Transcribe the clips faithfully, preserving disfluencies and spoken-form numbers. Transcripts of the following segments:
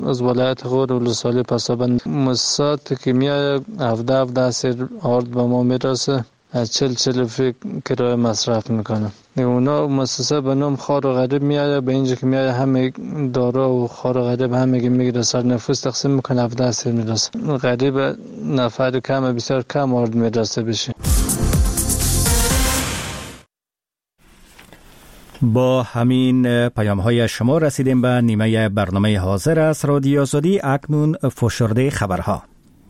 از ولایت غور ولسوالی پسابند مؤسسات که میاد هفده هفده سر آرد به ما میرسه، از چل چل فکر کرایه مصرف میکنه. اونا مؤسسه به نام خار و غریب میاد، به اینجا که میاد همه دارا و خار و غریب همه میگیره سر نفوس تقسیم میکنه، هفده سر میرسه. غریب نفر کم بسیار کم آرد میرسه بشه. با همین پیام های شما رسیدیم به نیمه برنامه حاضر است رادیو آزادی. اکنون فشرده خبرها.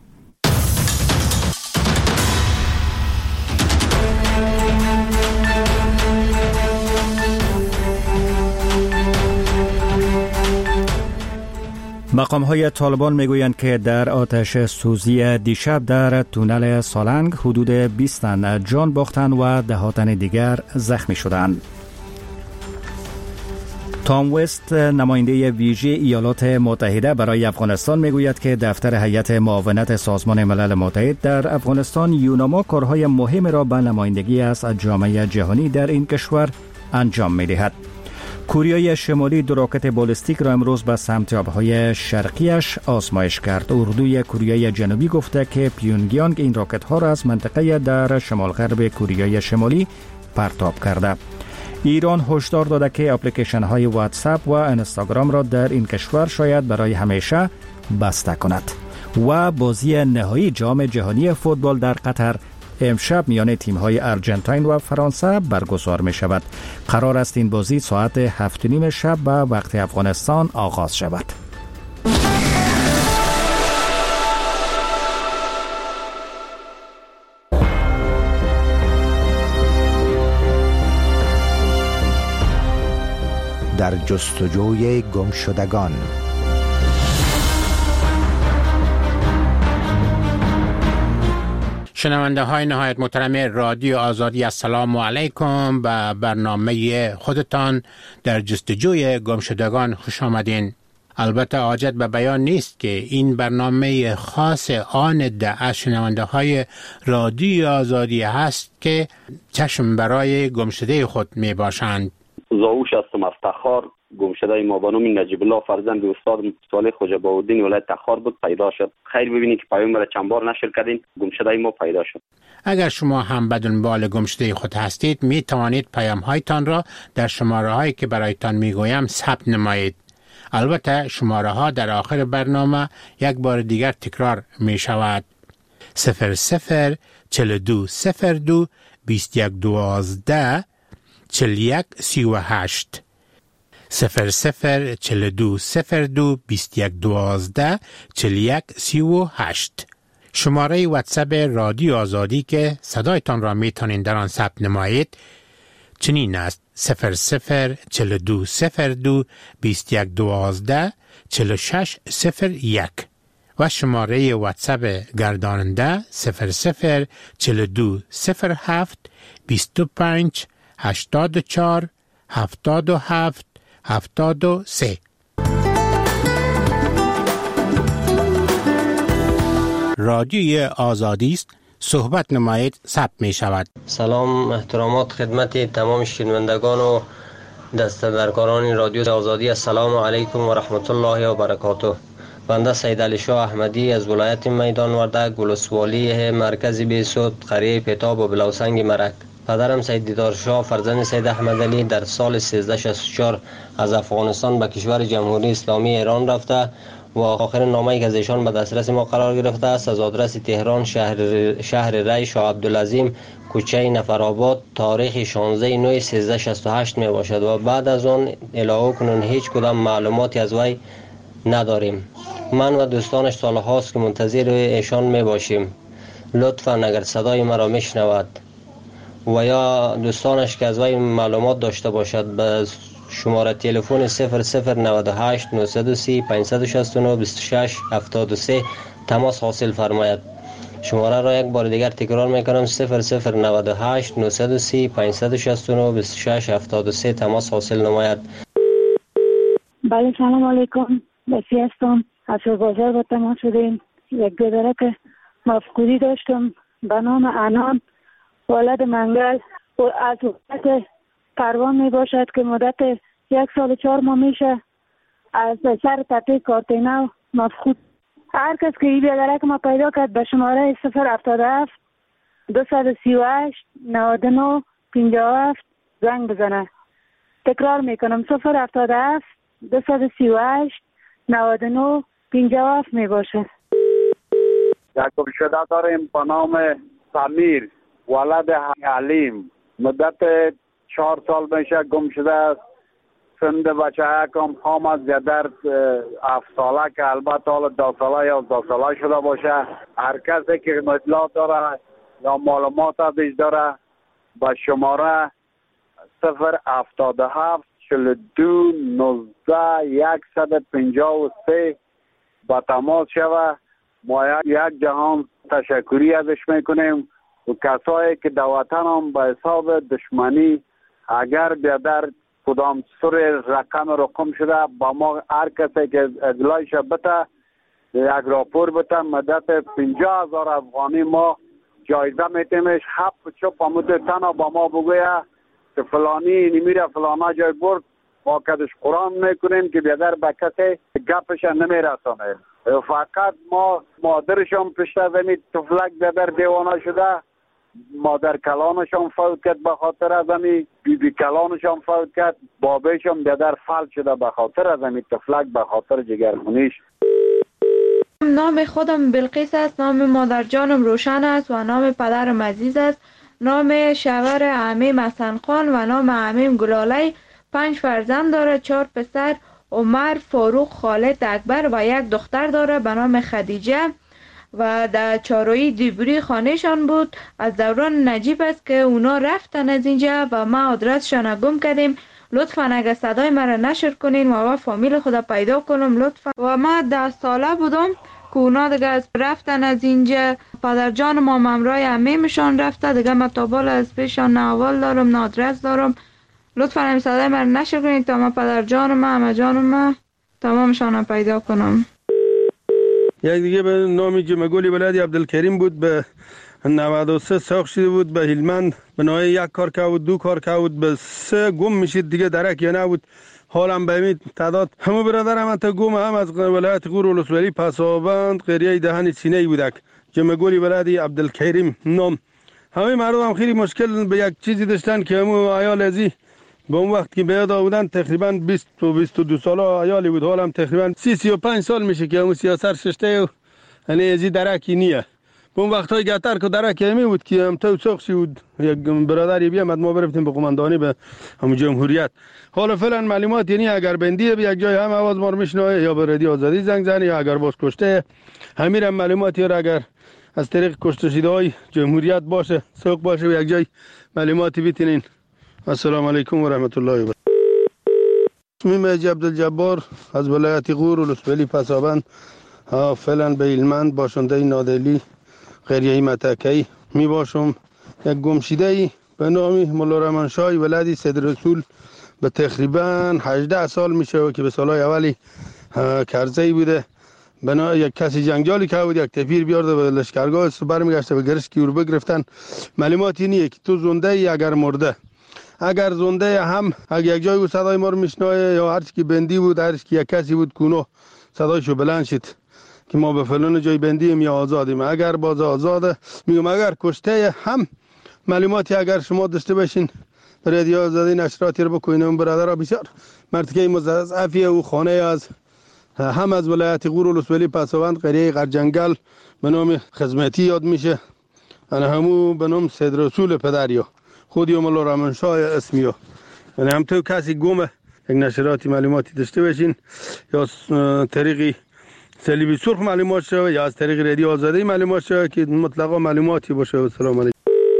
مقام های طالبان میگویند که در آتش سوزی دیشب در تونل سالنگ حدود بیست تن جان باختند و ده تن دیگر زخمی شدند. تام وست نماینده ویژه ایالات متحده برای افغانستان میگوید که دفتر هیئت معاونت سازمان ملل متحد در افغانستان یوناما کارهای مهم را به نمایندگی از جامعه جهانی در این کشور انجام میدهد. کوریای شمالی دو راکت بالستیک را امروز به سمت آبهای شرقیش آزمایش کرد. اردوی کوریای جنوبی گفته که پیونگیانگ این راکت ها را از منطقه در شمال غرب کوریای شمالی پرتاب کرده. ایران هشدار داده که اپلیکیشن های واتساپ و اینستاگرام را در این کشور شاید برای همیشه بسته کند. و بازی نهایی جام جهانی فوتبال در قطر امشب میان تیم های ارجنتین و فرانسه برگزار می شود. قرار است این بازی ساعت هفت و نیم شب به وقت افغانستان آغاز شود. در جستجوی گمشدگان. شنونده های نهایت محترم رادیو آزادی، السلام علیکم. به برنامه خودتان در جستجوی گمشدگان خوش آمدین. البته حاجت به بیان نیست که این برنامه خاص آن ده از شنونده های رادیو آزادی هست که چشم برای گمشده خود می باشند. زاوش هستم از تخار. گمشده ما به نام نجیب الله فرزند استاد صالح خواجه بهاءالدین ولایت تخار بود پیدا شد. خیر ببینید که پیام را چند بار نشر کردین، گمشده ما پیدا شد. اگر شما هم به دنبال گمشده خود هستید می توانید پیام هایتان را در شماره هایی که برایتان می گویم ثبت نمایید. البته شماره ها در آخر برنامه یک بار دیگر تکرار می شود. صفر صفر چل دو صفر دو بیست یک دوازده چل یک سی و هشت صفر صفر چل دو صفر دو بیست یک دوازده چل یک سی و هشت. شماره واتساپ رادیو آزادی که صدایتان را میتونین در آن ثبت نمایید چنین است: صفر صفر چل دو صفر دو بیست یک دوازده چل شش صفر یک و شماره واتساپ گرداننده صفر صفر چل دو صفر هفت بیست و پنج هشتاد و چهار هفتاد و هفت هفتاد و سه. رادیوی آزادی است، صحبت نمایید، ثبت می شود. سلام احترامات خدمت تمام شنوندگان و دستبرکاران رادیو آزادی. السلام علیکم و رحمت الله و برکاته. بنده سید علی شاه احمدی از ولایت میدان وردک ولسوالی مرکز بیسود قریه پتاب و بلوسنگ مرک. پدرم سید دیدار شاه فرزند سید احمد علی در سال سیزده شصت و چهار از افغانستان به کشور جمهوری اسلامی ایران رفته و آخرین نامه‌ای که از ایشان به دسترس ما قرار گرفته است از آدرس تهران شهر شهر ری شاه عبدالعظیم کوچه نفرآباد تاریخ شانزده نوامبر سیزده شصت و هشت می باشد و بعد از آن الی کنون هیچ کدام معلوماتی از وی نداریم. من و دوستانش سالهاست که منتظر ایشان می باشیم. لطفاً اگر صدای مرا میشنود و یا دوستانش که از وی معلومات داشته باشد به شماره تلفن صفر صفر نود و هشت نهصد و سی پانصد و شصت و نه بیست و شش هفتاد و سه تماس حاصل فرماید. شماره را یک بار دیگر تکرار میکنم: صفر صفر نود و هشت نهصد و سی پانصد و شصت و نه بیست و شش هفتاد و سه تماس حاصل نماید. بله سلام علیکم. بسی هستم. از بازار با تماس شدیم. یک گذره که مفقودی داشتم به نام انان ولد منگل و از وقت پروان می باشد که مدت یک سال و چهار ماه میشه از سر تپه کارتینا مفقود. هر کس که ای بیادرک ما پیدا کرد به شماره صفر هفتاد و هفت دویست و سی و هشت نود و نه پنجاه و هفت زنگ بزنه. تکرار میکنم صفر هفتاد و هفت دویست و سی و هشت نود و نه پنجاه و هفت می باشه. یک گمشده داریم به نام سمیر ولد حلیم، مدت چهار سال میشه گمشده است. سند بچه کم خام از در هفت ساله که البته حالا دو ساله یا دو ساله شده باشه. هر کسی که اطلاعات داره یا معلومات ازش داره با شماره صفر هفتاد و هفت چهل و دو نوزده صد و پنجاه و سه با تماس شوه. ما یک جهان تشکری ازش میکنیم و کسایی که در وطن هم به حساب دشمنی اگر بیادر کدام سر رقم رقم شده با ما هر کسی که اطلاعش بده یک راپور بده مدت پنجاه هزار افغانی ما جایزه میتیمش. هفت چوب آمده تنها با ما بگویه که فلانی نمیره فلانا جای برد ما کدش قرآن میکنیم که بیادر به کسی گپش نمیرسانه. فقط ما مادرشان پشت زمین تفلک بیادر دیوانه شده، مادر کلانشان فوت کرد به خاطر از امی، بی بی کلانشان فوت کرد، بابیشان بیادر فلج شده به خاطر از امی تفلک به خاطر جگرخونیش. نام خودم بلقیس است، نام مادر جانم روشن است و نام پدرم عزیز است. نام شوهر عمیم حسن خان و نام عمیم گلالی. پنج فرزند داره، چهار پسر عمر، فاروق، خالد، اکبر و یک دختر داره به نام خدیجه و در چاروی دیبری خانهشان بود. از دوران نجیب است که اونا رفتن از اینجا و ما آدرسشان گم کردیم. لطفا اگه صدای مرا نشر کنین و ما فامیل خدا پیدا کنم لطفا. و ما ده ساله بودم که اونا دیگه از رفتن از اینجا. پدر جان ما ممرای عمیمشان رفته دیگه. ما تابال از پیشان نه اول دارم نه آدرس دارم. لطفا همین صدای مرا نشر کنین تا ما پدر جان ما همه جان ما تمامشان پیدا کنم. یک دیگه به نامی جمگولی ولادی عبدالکریم بود، به نود و سه ساخت شده بود، به هلمند به نوعی یک کار که بود دو کار که بود به سه گم میشید دیگه درک یا نبود. حالم به امید تعداد همه برادرم انتا گم هم از ولایت غور ولسوالی پسابند قریه دهن سینه بودک. جمگولی ولادی عبدالکریم نام. همه مردم هم خیلی مشکل به یک چیزی داشتن که همو عیال ازی با اون وقت که بیاد آودن تقریبا بیست و بیست و دو ساله عیالی بود. حالا هم تقریبا سی سی و پنج سال میشه که همون سیاست ششته و یعنی ازی درکی نیه. با اون وقت های گتر که درکی همی بود که هم تو ساخشی بود یک برادری بیامد ما برفتیم به قماندانی به همون جمهوریت. حالا فعلا معلومات یعنی اگر بندیه به یک جای هم آواز مار میشنوه یا به رادیو آزادی زنگ زنی یا اگر باز کشته همین هم معلوماتی را اگر از طریق کشته شده های جمهوریت باشه سوق باشه به یک جای معلوماتی بیتینین. السلام علیکم و رحمت الله و برکاته. اسمم عبدالجبار از ولایت غور ولسوالی پسابند، فعلا به هلمند باشنده نادلی قریه متکی می باشم. یک گمشیده به نام مولا رحمان شاه ولادی سید رسول به تقریبا هجده سال میشه که به سالهای اولی کرزی بوده. بنا یک کسی جنگجالی که بود یک تفیر بیارده به لشکرگاه برمیگشته به گرش کیور بگرفتن. معلومات اینیه که تو زنده ای اگر مرده، اگر زنده هم اگر یک جای بود صدای ما رو میشنوه یا هر چی که بندی بود هر چی که یک کسی بود کونو صدایشو بلند شد که ما به فلان جای بندیم یا آزادیم. اگر باز آزاده میگم اگر کشته هم معلوماتی اگر شما داشته باشین رادیو آزادی نشراتی رو بکنین. برادرها بسیار مرتکه مضاعفی او خانه از هم از ولایت غور ولسوالی پسابند قریه قرجنگل به نام خدمتی یاد میشه. انا همو به نام سید رسول پدریا خودی مولا رحمان شاه اسمیو. یعنی هم تو کسی گمه یک نشراتی معلوماتی داشته باشین یا طریقی صلیبی سرخ معلومات شده یا از طریق رادیو آزادی معلومات شده که مطلقا معلوماتی باشه. و سلام علیکم.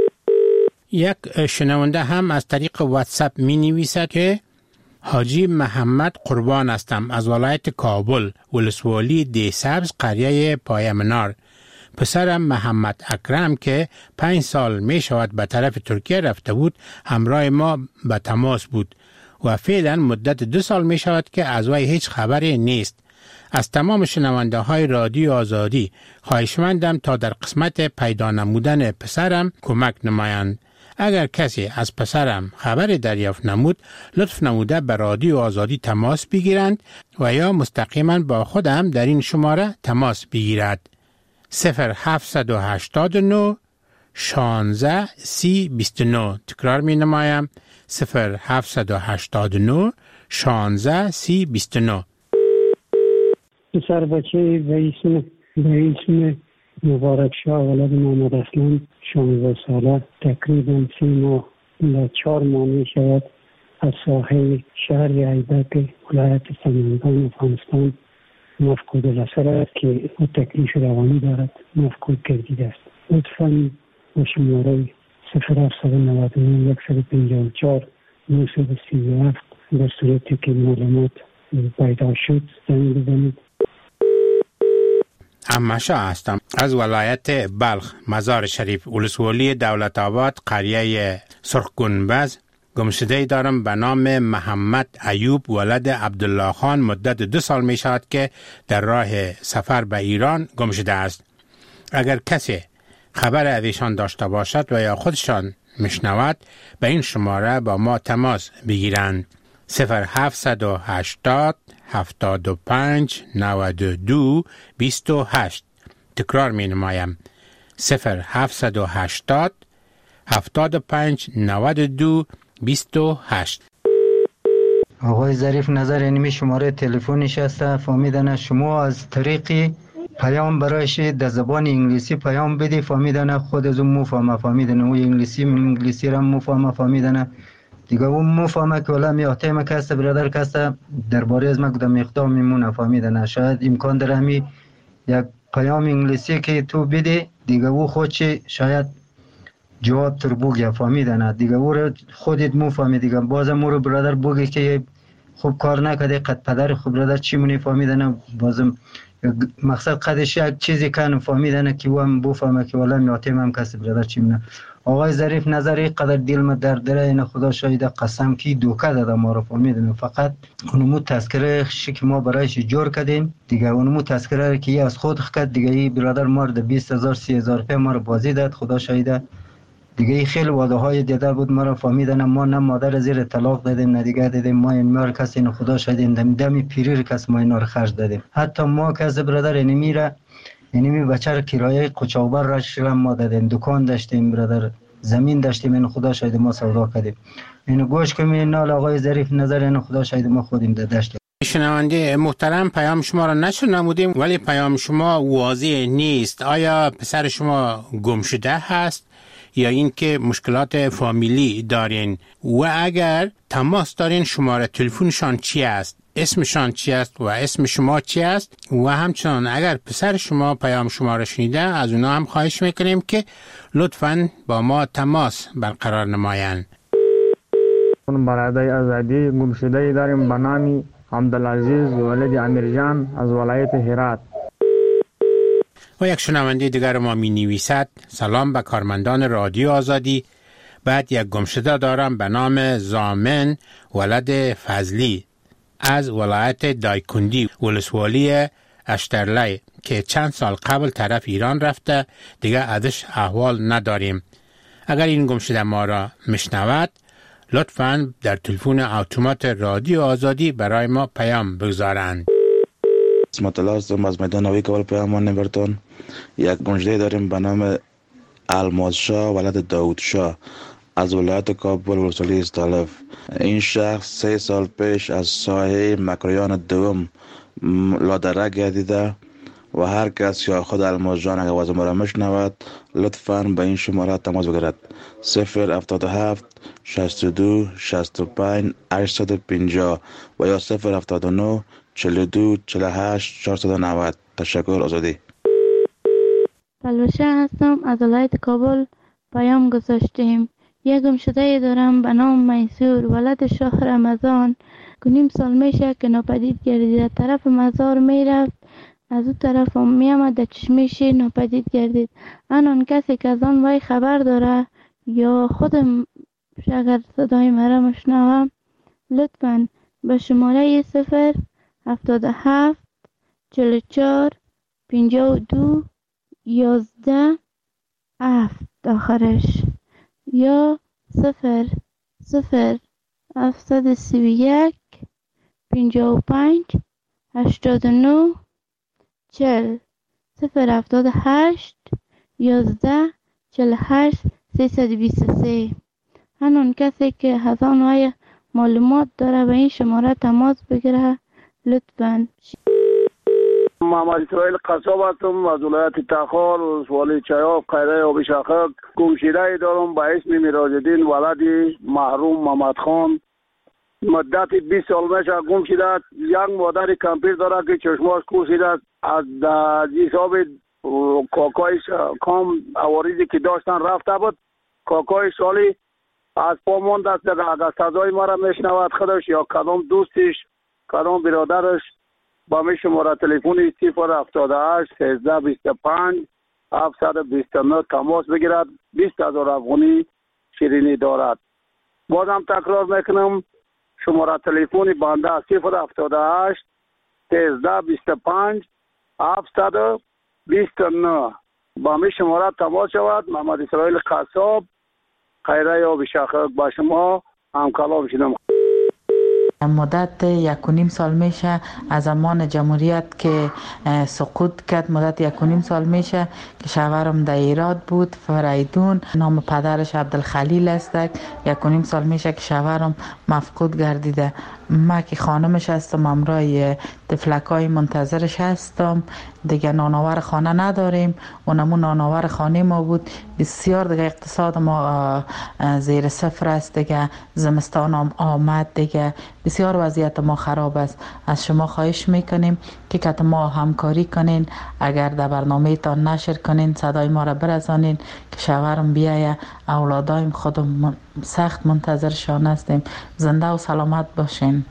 یک شنونده هم از طریق واتساپ می نویسد که حاجی محمد قربان هستم از ولایت کابل ولسوالی دی سبز قریه پایمنار. پسرم محمد اکرم که پنج سال می شود به طرف ترکیه رفته بود همراه ما به تماس بود و فعلا مدت دو سال می شود که از وی هیچ خبری نیست. از تمام شنونده های رادیو آزادی خواهشمندم تا در قسمت پیدا نمودن پسرم کمک نمایند. اگر کسی از پسرم خبر دریافت نمود لطف نموده به رادیو آزادی تماس بگیرند و یا مستقیما با خودم در این شماره تماس بگیرد. صفر هفت هشت نه شانزده سی بیست و نه. تکرار می نمایم صفر هفت هشت نه شانزده سی بیست و نه. پسر بچه به اسم به اسم مبارک شاه ولد محمد اسلام شانزده ساله تقریبا سه ماه و چهار ماه می شود از ساحل شهر ایبک ولایت سمنگان افغانستان مفقود الاثر است که او تکلیف روانی دارد مفقود گردیده است. لطفاً با شماره صفر هفت نه نه صفر پنجاه و چهار نه سه هفت در صورتی که معلومات پیدا شد زنگ بزنید. امشا هستم از ولایت بلخ، مزار شریف، ولسوالی دولت آباد، قریه سرخ گنبز. گمشده دارم به نام محمد ایوب ولد عبدالله خان. مدت دو سال می شود که در راه سفر به ایران گمشده است. اگر کسی خبر از ایشان داشته باشد و یا خودشان میشنود به این شماره با ما تماس بگیرند. صفر هفت هشتاد هفتاد و پنج نود و دو بیست و هشت. تکرار می نمایم صفر هفت هشتاد هفتاد و پنج نود و دو بیست و هشت. آقای ظریف نظر اینمی شماره تلفنش است. فهمیدن شما از طریقی پیام برایش در زبان انگلیسی پیام بدی فهمیدن خود از اون مفهمه فهمیدن او انگلیسی من انگلیسی را مفهمه فهمیدن دیگه اون مفهمه که ولی میاته ما کسته برادر کسته درباره از ما کدام اقدام میمونه فهمیدن. شاید امکان داره همی یک پیام انگلیسی که تو بدی دیگه او خودش شاید جواب تر بگه فهمیدن دیگه او رو خودت مفهمی دیگه بازم او رو برادر بگی که خوب کار نکرده قد پدر خوب برادر چی مونی فهمیدن بازم مقصد قدش یک چیزی کنم فهمیدن که او هم بفهمه که والا میاتیم هم کسی برادر چی مونه. آقای ظریف نظری قدر دل ما درد داره این خدا شاید قسم کی دوکه داده ما رو فهمیدن. فقط اونمو تذکره که ما برایش جور کردیم دیگه اونمو تذکره که از خود خکد دیگه ای برادر ما رو بیست هزار سی هزار روپیه ما رو بازی داد خدا شاید دیگه ای خیلی وعده های دیده بود ما رو فهمیدن. ما نه مادر زیر طلاق دادیم نه دیگه دادیم ما این مار کسی نه خدا شاید دم دمی پیریر کس ما اینا رو خرج دادیم. حتی ما کس برادر اینمی را اینمی بچه کرایه قوچاقبر را شرم ما دادیم دکان داشتیم برادر زمین داشتیم این خدا شاید ما سودا کردیم. اینو گوش کنیم نال آقای ظریف نظر این خدا شاید ما خودیم داشتیم. شنونده محترم پیام شما را نشر نمودیم ولی پیام شما واضح نیست. آیا پسر شما گم شده هست یا اینکه مشکلات فامیلی دارین و اگر تماس دارین شماره تلفنشان چی است، اسمشان چی است و اسم شما چی است و همچنان اگر پسر شما پیام شما را شنیده از اونا هم خواهش میکنیم که لطفاً با ما تماس برقرار نمایند. برادر آزادی گمشده داریم به نام عبدالعزیز ولد امیرجان از ولایت هرات. و یک شنونده دیگر ما می نویسد سلام به کارمندان رادیو آزادی. بعد یک گمشده دارم به نام زامن ولد فضلی از ولایت دایکندی ولسوالی اشترلی که چند سال قبل طرف ایران رفته دیگه ازش احوال نداریم. اگر این گمشده ما را میشنود لطفاً در تلفن اتومات رادیو آزادی برای ما پیام بگذارند. اسمت الله هستم از میدان نوی کابل پیامان نبرتون. یک گمشده داریم به نام الماس شاه ولد داود شاه از ولایت کابل ولسوالی استالف. این شخص سه سال پیش از ساحه مکریان دوم لادره گردیده و هر کس یا خود الماس جان اگر واسه ما را مشنود لطفاً به این شماره تماس بگیرد صفر هفتاد و هفت شصت و دو شصت و پنج هشتصد و پنجاه و یا صفر هفتاد و نه چهل و دو چهل و هشت چهارصد و نود. تشکر. آزادی. پلوشه هستم از ولایت کابل پیام گذاشتیم. یک گمشده دارم به نام میسور ولد شاه رمضان که نیم سال میشه که ناپدید گردید. طرف مزار میرفت از اون طرف هم میامد در چشمش ناپدید گردید. آنان کسی که از آن وی خبر داره یا خودم اگر صدای مرا مشنوم لطفاً به شماره صفر هفتاد و هفت چهل و چهار پنجاه و دو یازده هفت آخرش یا صفر صفر هفتصد سی و یک پنجاه و پنج هشتاد و نه چل صفر هفتاد و هشت یازده چل و هشت سیصد و بیست و سه. هنون کسی که از آنهای معلومات داره به این شماره تماس بگیره لطفاً. محمد اسرائیل قصاب هستم از ولایت تخار ولسوالی چیاب قیره آب شاخک. گمشده دارم به اسم میراج‌الدین ولد محروم محمد خان. مدت بیست سال میشه گم شده. یک مادر کمپیر داره که چشماش کوسیده از حساب کاکایش کام عوارضی که داشتن رفته بود. کاکای سالی از پا مانده است. اگر صدای ما را میشنود خودش یا کدام دوستش کدام برادرش با می شماره تلفنی صفر هفتاد و هشت سیزده بیست و پنج هفتصد و بیست و نه تماس بگیرد. بیست هزار افغانی شیرینی دارد. بازم تکرار میکنم شماره تلفنی بنده صفر هفتاد و هشت سیزده بیست و پنج هفتصد و بیست و نه. با می شماره تماس شود. محمد اسرائیل قصاب خیره آب شاخک با شما هم کلام شدم. مدت یک و نیم سال میشه از زمان جمهوریت که سقوط کرد. مدت یک و نیم سال میشه که شوهرم در ایراد بود فریدون. نام پدرش عبدالخلیل است. یک و نیم سال میشه که شوهرم مفقود گردیده. ما که خانمش هستم امرای تفلکای منتظرش هستم. دیگه نانآور خانه نداریم. اونمون نانآور خانه ما بود. بسیار دیگه اقتصاد ما زیر صفر است. دیگه زمستان هم آمد. دیگه بسیار وضعیت ما خراب است. از شما خواهش میکنیم که کت ما همکاری کنین. اگر در برنامه تان نشر کنین صدای ما را برسانین که شوهرم بیایه. اولادایم خودم سخت منتظرشان هستیم. زنده و سلامت باشین.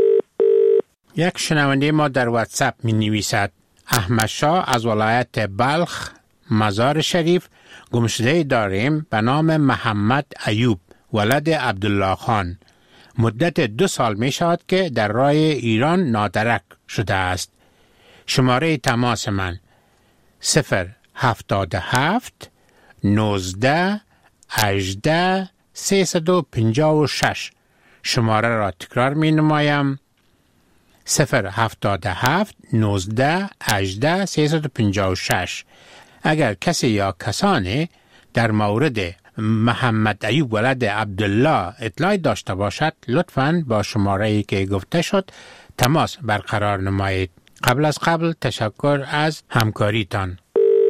یک شنونده ما در واتساپ می نویسد احمد شاه از ولایت بلخ مزار شریف گمشده داریم به نام محمد ایوب ولد عبدالله خان. مدت دو سال می شود که در راه ایران نادرک شده است. شماره تماس من صفر هفتاد و هفت نوزده هجده سیصد و پنجاه و شش. شماره را تکرار می نمایم صفر هفتاد و هفت نوزده هجده سیصد و پنجاه و شش. اگر کسی یا کسانی در مورد محمد ایوب ولد عبدالله اطلاعی داشته باشد لطفاً با شماره‌ای که گفته شد تماس برقرار نمایید. قبل از قبل تشکر از همکاریتان.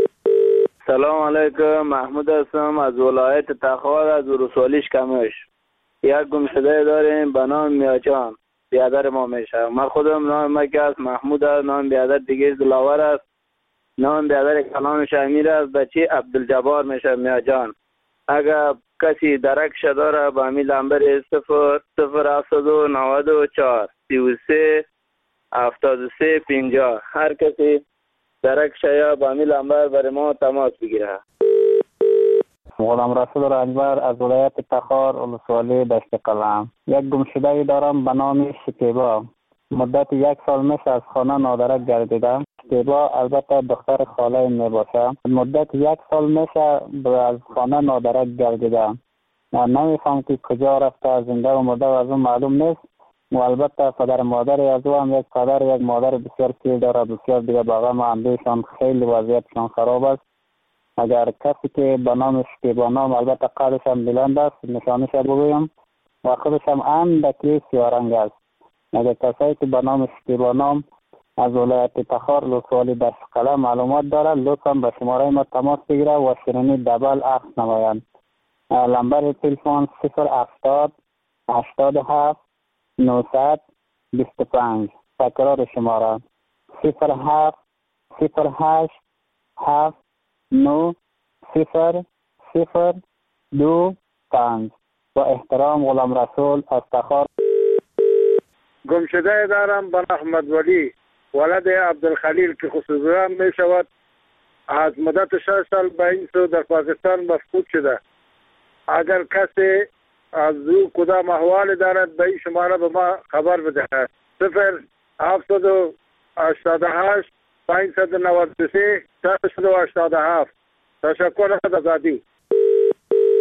سلام علیکم، محمود هستم از ولایت تخار از ولسوالی کمش. یک گمشده داریم به نام میاجان، بیادر ما میشه. من خودم نام مکه است محمود است. نام بیادر دیگه دلاور است. نام بیادر کلامش امیر است. بچه عبدالجبار میشه میاجان. اگر کسی درکش داره با می لنبر صفر صفر هفتاد و نود و چهار سی و سه هفتاد و سه پنجاه. هر کسی درکش یا با می لنبر برای ما تماس بگیره. غلام رسول رنجبر از ولایت تخار ولسوالی دشت قلم. یک گمشده دارم به نام شکیبا. مدت یک سال میشه از خانه نادرک گردیدم. شکیبا البته دختر خاله می باشه. مدت یک سال میشه از خانه نادرک گردیدم. نمیفهم که کجا رفته، زنده و مرده و از اون معلوم نیست. و البته پدر مادر از او هم یک پدر یک مادر بسیار پیر داره. بسیار دیگه باقی ما اندیشان خیلی وضعیتشان خراب است. اگر کسی که به نام شکیبا نام البته قدش هم بلند است نشانش بگویم و خودش هم اندکی سیارنگ است. اگر کسایی که به نام شکیبا نام از ولایت تخار ولسوالی دشت قلم معلومات داره لطفا به شماره ما تماس بگیره و شیرینی دبل عکس نمایند. لمبر تلفن صفر هفتاد هشتاد و هفت نهصد بیست و پنج. تکرار شماره صفر هفت صفر هشت هفت نو صفر صفر دو پنج. با احترام غلام رسول از تخار. گمشده دارم به احمد ولی ولد عبدالخلیل که خصوصا می شود از مدت شش سال به این سو در پاکستان مفقود شده. اگر کسی از او کدام احوال دارد به این شماره به ما خبر بدهد. صفر هفتاد و هشتاد و هشت پانصد و نود و سه ششصد و هشتاد و هفت. تشکر از آزادی.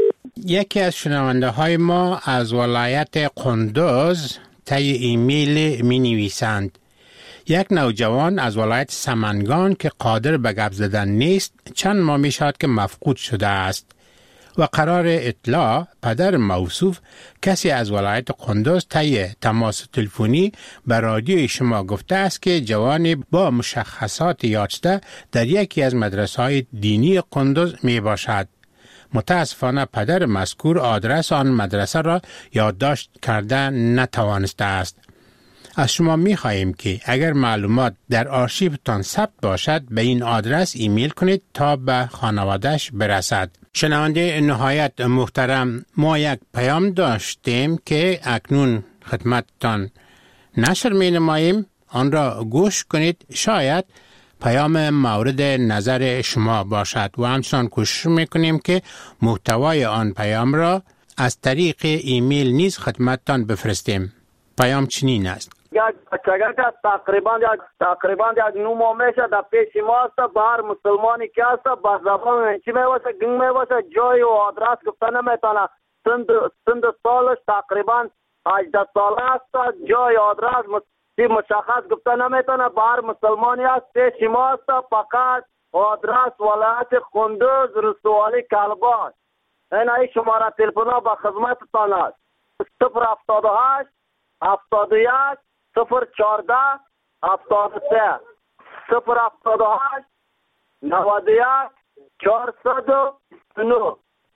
یکی از شنونده های ما از ولایت قندوز طی ایمیل می نویسند: یک نوجوان از ولایت سمنگان که قادر به گپ زدن نیست چند ماه می شود که مفقود شده است و قرار اطلاع پدر موصوف کسی از ولایت قندوز طی تماس تلفنی به رادیوی شما گفته است که جوانی با مشخصات یافته در یکی از مدرسه های دینی قندوز می باشد. متاسفانه پدر مذکور آدرس آن مدرسه را یادداشت کرده نتوانسته است. از شما می خواهیم که اگر معلومات در آرشیوتان ثبت باشد به این آدرس ایمیل کنید تا به خانواده‌اش برسد. شنونده نهایت محترم، ما یک پیام داشتیم که اکنون خدمتتان نشر می نماییم. آن را گوش کنید، شاید پیام مورد نظر شما باشد و همچنان کوشش میکنیم که محتوای آن پیام را از طریق ایمیل نیز خدمتتان بفرستیم. پیام چنین است: یک بچگه که تقریبا یک تقریبا یک نو ماه میشه در پیش ما است. به هر مسلمانی که است با زبان چی میواسه گنگ میواسه جای و آدرس گفته نمیتونه. سند سند سالش تقریبا هجده ساله است. جای آدرس مشخص گفته نمیتونه. به هر مسلمانی است پیش ما است. فقط آدرس ولایت قندوز رسوالی کلبات. این ای شماره تلفن ها به خدمتتان است: صفر هفتاد و هشت هفتاد و یک صفر چهارده هفتاد و سه صفر هفتاد و هشت نود و یک چهارصد و نه.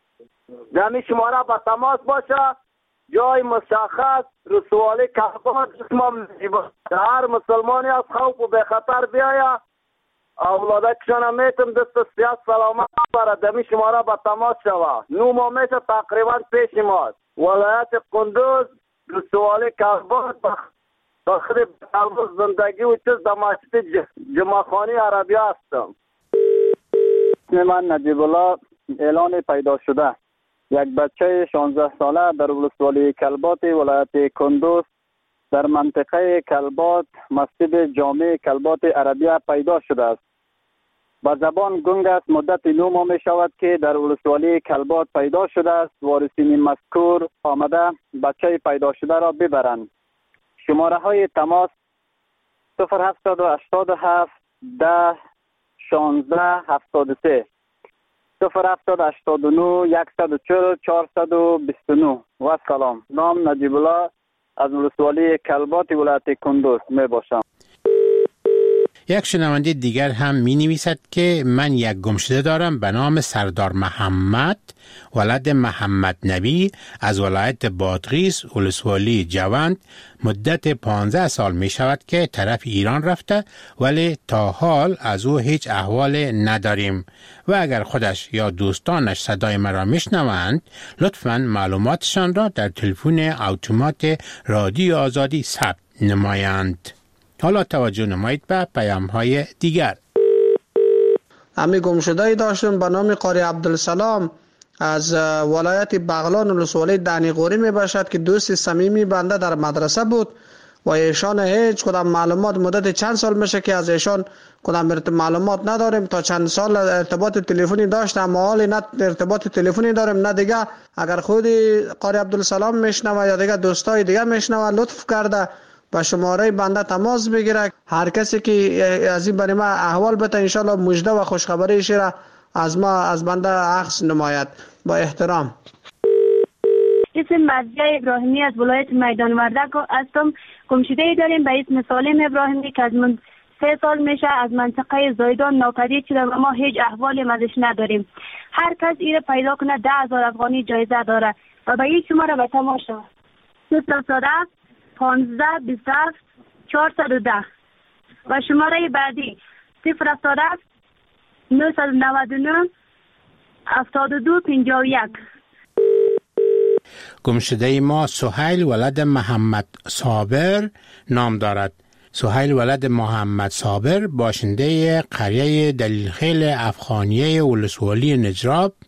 دمی شماره به تماس باشه. جای مشخص رسوالی کلبات جسمم نجیبه. هر مسلمانی از خوف و به خطر بیاید اولاده کشانه میتم دست سیاست سلامت برد. دمی شماره به تماس شوه. نو ما میشه تقریبا پیش ماست. ولایت قندوز رسوالی کلبات داخل قلب زندگی و چیز در مسجد جمعخانی عربی هستم. من نجیب الله اعلان پیدا شده. یک بچه شانزده ساله در ولسوالی کلبات ولایت قندوز در منطقه کلبات مسجد جامع کلبات عربیه پیدا شده است. با زبان گنگ است. مدت نو ماه می شود که در ولسوالی کلبات پیدا شده است. وارثین مذکور آمده بچه پیدا شده را ببرند. شماره های تماس صفر هفتاد و هشتاد و هفت ده شانزده هفتاد و سه صفر هفتاد هشتاد و نه یکصد و چهل چهارصد و بیست و نه. و سلام. نام نجیب الله از ولسوالی کلبات ولایت قندوز می باشم. یک شنونده دیگر هم می نویسد که من یک گمشده دارم به نام سردار محمد ولد محمد نبی از ولایت بادغیس ولسوالی جوند. مدت پانزده سال می شود که طرف ایران رفته ولی تا حال از او هیچ احوال نداریم و اگر خودش یا دوستانش صدای مرا می شنوند لطفاً معلوماتشان را در تلفن اتومات رادیو آزادی ثبت نمایند. حالا توجه نمایید به پیام های دیگر. امی گمشده‌ای داشتم به نام قاری عبدالسلام از ولایت بغلان ولسوالی دنیقوری می باشد که دوست صمیمی بنده در مدرسه بود و ایشان هیچ کدام معلومات مدت چند سال میشه که از ایشان کدام معلومات نداریم. تا چند سال ارتباط تلفنی داشتم اما حالی نه ارتباط تلفنی داریم نه دیگه. اگر خودی قاری عبدالسلام میشنوه یا دیگه دوستای دیگه میشنوه لطف کرده با شماره بنده تماس بگیره. هر کسی که از این برای ما احوال بده انشالله مژده و خوشخبری را از ما از بنده عکس نماید. با احترام. اسم مزیه ابراهیمی از ولایت میدان وردک هستم. گمشده‌ای داریم به اسم سالم ابراهیمی که از من سه سال میشه از منطقه زایدان ناپدید شده و ما هیچ احوالی ازش نداریم. هر کس ایره پیدا کنه ده هزار افغانی جایزه داره و به این شماره به تماس شود. صفر صد پانزده بیست و هفت چهارصد و ده و شماره بعدی صفر هفتاد و هفت نهصد و نود و نه هفتاد و دو پنجاه و یک. گمشده ما سهیل ولد محمد صابر نام دارد. سهیل ولد محمد صابر باشنده قریه دلیلخیل افغانیه ولسوالی نجراب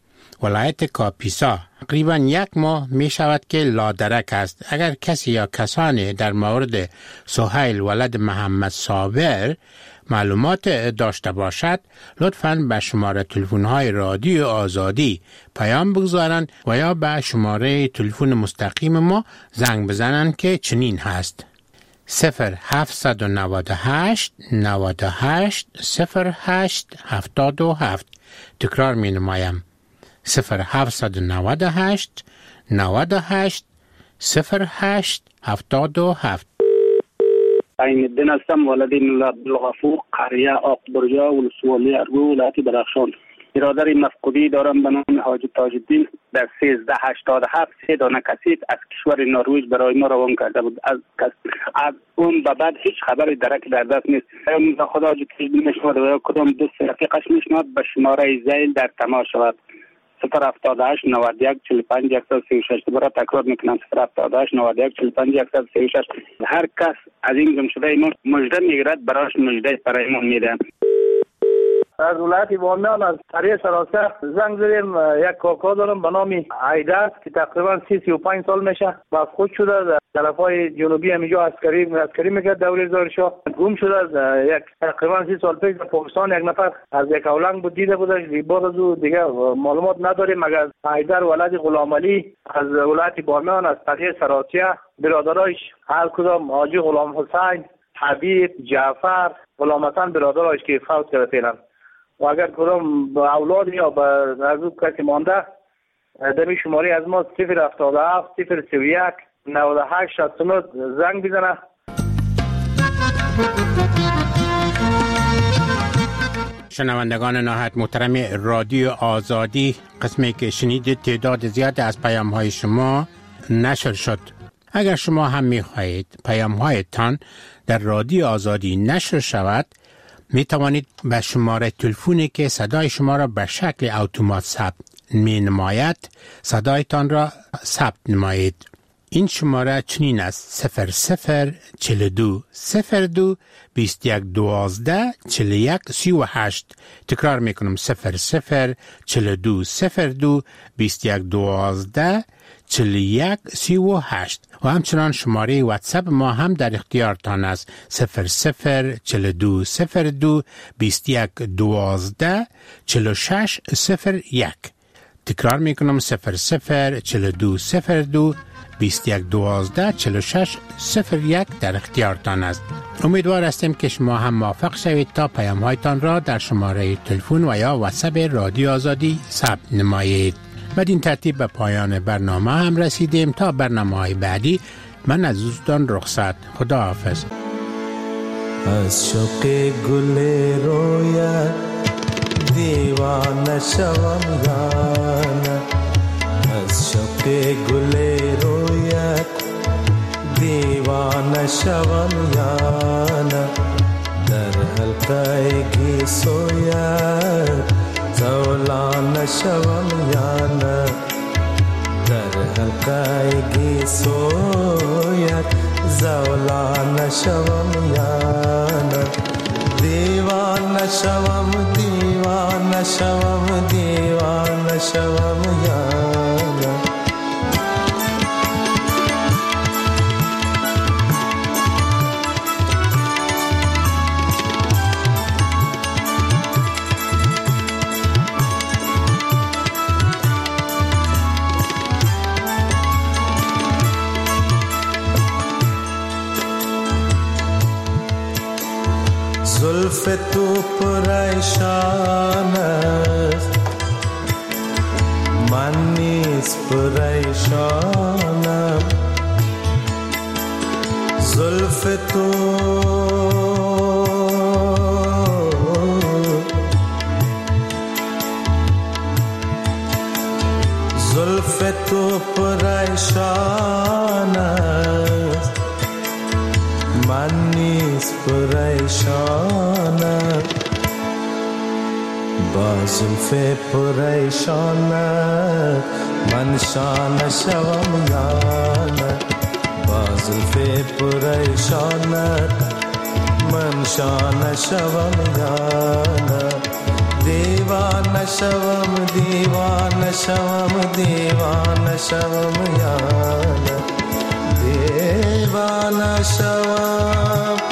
ولایت کاپیسا تقریبا یک ماه می شود که لادرک است. اگر کسی یا کسانی در مورد سهیل ولد محمد صابر معلومات داشته باشد لطفاً به شماره تلفن های رادیو آزادی پیام بگذارند و یا به شماره تلفن مستقیم ما زنگ بزنند که چنین هست: صفر هفتصد و نود و هشت نود و هشت صفر هشت هفتاد و هفت. تکرار می نمایم: صفر هفتصد و نود و هشت نود و هشت صفر هشت هفتاد و هفت. عین الدین هستم، ولد عبدالغفور، قریه آقبرجا، ولسوالی ارگو، ولایت درخشان. برادر مفقودی دارم به نام حاجی تاج الدین در سیزده هشتاد و هفت سه دانه کسیف از کشور نروژ برای ما روان کرده بود. از از اون به بعد هیچ خبری درک در دست نیست. خدا حاجی تاج الدین نشود و کدام دوست رفیقش میشناد به شماره زیل در تماس شود: صفر هفتاد و هشت نود و یک چهل و پنج صد و سی و شش. دوباره تکرار میکنم: صفر هفتاد و هشت نود و یک چهل و پنج صد و سی و شش. هر کس از این گمشده ما مژده میگیرد براش مژده برای ما میدن. از ولایت بامیان از قریه سراسر زنگ زدیم. یک کاکا دارم به نام عیدر که تقریبا سی سی و پنج سال میشه، باز خود شده در طرفای جنوبی همیجا عسکری عسکری میکرد دوره زارشاه. گم شده از یک تقریبا سی سال پیش در پاکستان. یک نفر از یک اولنگ بود دیده بودش، بعد از او دیگه معلومات نداریم مگر عیدر ولد غلام علی از ولایت بامیان از قریه سراسیه. برادرایش هر کدام حاجی غلام حسین، حبیب، جعفر، غلام حسن برادرایش که فوت کردن. و اگر کدام اولاد یا به نزدیک کسی مانده در شماره از ما صفر هفتاد و هفت صفر سی و یک نود و هشت شصت و نه زنگ بزنه. شنوندگان نهایت محترم رادیو آزادی، قسمی که شنیدید تعداد زیاد از پیام های شما نشر شد. اگر شما هم می خواهید پیام هایتان در رادیو آزادی نشر شود، می توانید به شماره تلفنی که صدای شما را به شکل اتومات ثبت می نماید صدایتان را ثبت نمایید. این شماره چنین است: صفر صفر چهل و دو صفر دو بیست و یک دوازده چهل و یک سی و هشت. تکرار می کنم: صفر صفر چهل و دو صفر دو بیست و یک دوازده چهل و یک سی و هشت. و همچنان شماره واتساپ ما هم در اختیارتان است: صفر صفر چهل و دو صفر دو بیست و یک دوازده چهل و شش صفر یک. تکرار می کنم: صفر صفر چهل و دو صفر دو بیست و یک دوازده چهل و شش صفر یک در اختیارتان است. امیدوار هستیم که شما هم موافق شوید تا پیام هایتان را در شماره تلفن و یا واتساپ رادیو آزادی ثبت نمایید. بدین ترتیب به پایان برنامه هم رسیدیم. تا برنامه های بعدی من از دوستان رخصت. خدا حافظ. از شوق گل رویت دیوانه شوم یانه، از شوق گل رویت دیوانه شوم یانه، در حلقه گی سویت زولان شوم یانه، در حلقه گی سویت زولان شوم یانه، دیوانه شوم دیوانه شوم دیوانه شوم یانه. زلف تو پریشان است من نیز پریشانم، زلف تو زلف تو پریشان است من نیز پریشانم، با زلف پریشانت من شانه شوم یانه، با زلف پریشانت من شانه شوم یانه، دیوانه शवम दीवान शवम दीवान शवम यान दीवान शवम